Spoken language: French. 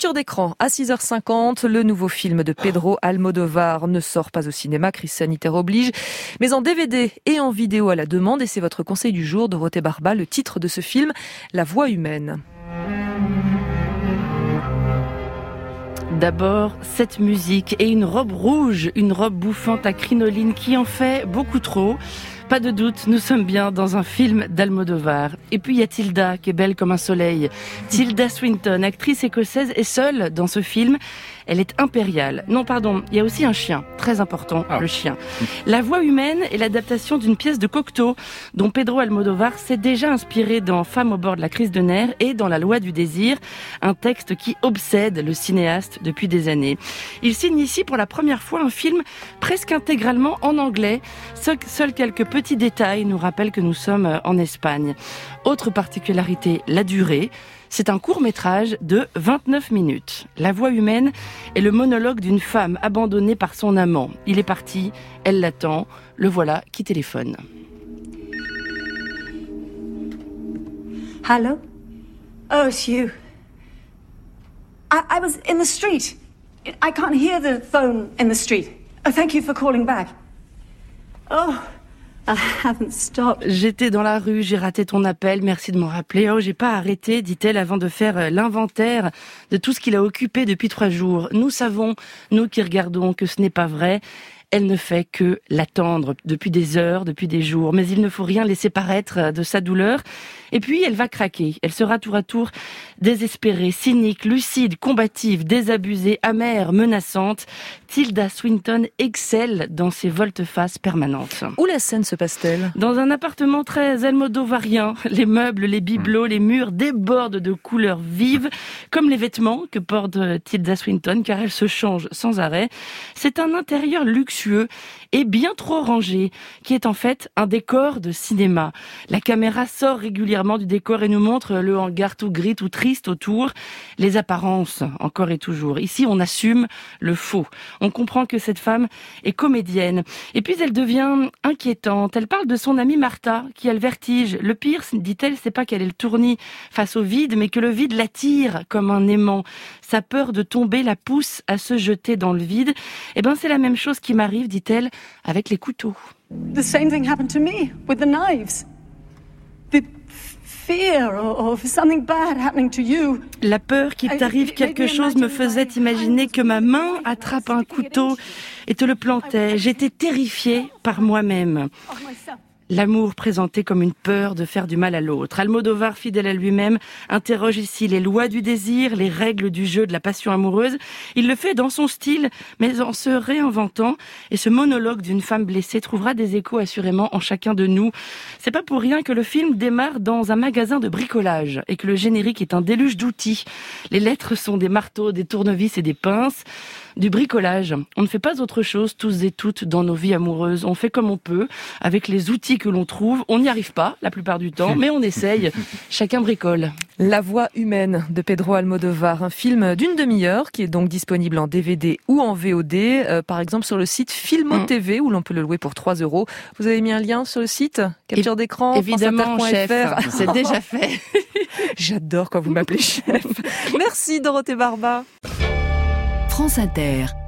Capture d'écran à 6h50, le nouveau film de Pedro Almodovar ne sort pas au cinéma, crise sanitaire oblige, mais en DVD et en vidéo à la demande. Et c'est votre conseil du jour, Dorothée Barba, le titre de ce film, La voix humaine. D'abord, cette musique et une robe rouge, une robe bouffante à crinoline qui en fait beaucoup trop. Pas de doute, nous sommes bien dans un film d'Almodovar. Et puis il y a Tilda, qui est belle comme un soleil. Tilda Swinton, actrice écossaise, est seule dans ce film. Elle est impériale. Non, pardon, il y a aussi un chien, très important, le chien. La voix humaine est l'adaptation d'une pièce de Cocteau, dont Pedro Almodovar s'est déjà inspiré dans Femme au bord de la crise de nerfs et dans La loi du désir, un texte qui obsède le cinéaste depuis des années. Il signe ici pour la première fois un film presque intégralement en anglais. Seuls quelques petits détails nous rappellent que nous sommes en Espagne. Autre particularité, la durée. C'est un court-métrage de 29 minutes. La voix humaine est le monologue d'une femme abandonnée par son amant. Il est parti, elle l'attend, le voilà qui téléphone. Hello? Oh, it's you. I was in the street. I can't hear the phone in the street. Oh, thank you for calling back. Oh, I haven't stopped. J'étais dans la rue, j'ai raté ton appel, merci de m'en rappeler. Oh, j'ai pas arrêté, dit-elle avant de faire l'inventaire de tout ce qu'il a occupé depuis 3 jours. Nous savons, nous qui regardons, que ce n'est pas vrai. Elle ne fait que l'attendre depuis des heures, depuis des jours. Mais il ne faut rien laisser paraître de sa douleur. Et puis, elle va craquer. Elle sera tour à tour désespérée, cynique, lucide, combative, désabusée, amère, menaçante. Tilda Swinton excelle dans ses volte-face permanentes. Où la scène se passe-t-elle ? Dans un appartement très almodovarien. Les meubles, les bibelots, les murs débordent de couleurs vives, comme les vêtements que porte Tilda Swinton, car elle se change sans arrêt. C'est un intérieur luxueux et bien trop rangé, qui est en fait un décor de cinéma. La caméra sort régulièrement du décor et nous montre le hangar tout gris, tout triste autour. Les apparences, encore et toujours. Ici, on assume le faux. On comprend que cette femme est comédienne. Et puis, elle devient inquiétante. Elle parle de son amie Martha, qui a le vertige. Le pire, dit-elle, c'est pas qu'elle est le tournis face au vide, mais que le vide l'attire comme un aimant. Sa peur de tomber la pousse à se jeter dans le vide. Eh ben, c'est la même chose qui m'arrive, dit-elle, avec les couteaux. The same thing happened to me with the knives. The fear of something bad happening to you. La peur qu'il t'arrive quelque chose me faisait imaginer que ma main attrape un couteau et te le plantait. J'étais terrifiée par moi-même. L'amour présenté comme une peur de faire du mal à l'autre. Almodovar, fidèle à lui-même, interroge ici les lois du désir, les règles du jeu de la passion amoureuse. Il le fait dans son style, mais en se réinventant. Et ce monologue d'une femme blessée trouvera des échos assurément en chacun de nous. C'est pas pour rien que le film démarre dans un magasin de bricolage et que le générique est un déluge d'outils. Les lettres sont des marteaux, des tournevis et des pinces. Du bricolage. On ne fait pas autre chose, tous et toutes, dans nos vies amoureuses. On fait comme on peut, avec les outils que l'on trouve. On n'y arrive pas, la plupart du temps, mais on essaye. Chacun bricole. La voix humaine de Pedro Almodovar, un film d'une demi-heure qui est donc disponible en DVD ou en VOD, par exemple sur le site Filmo TV, où l'on peut le louer pour 3 €. Vous avez mis un lien sur le site ? Capture d'écran, évidemment, chef. C'est déjà fait. J'adore quand vous m'appelez chef. Merci Dorothée Barba. France Inter.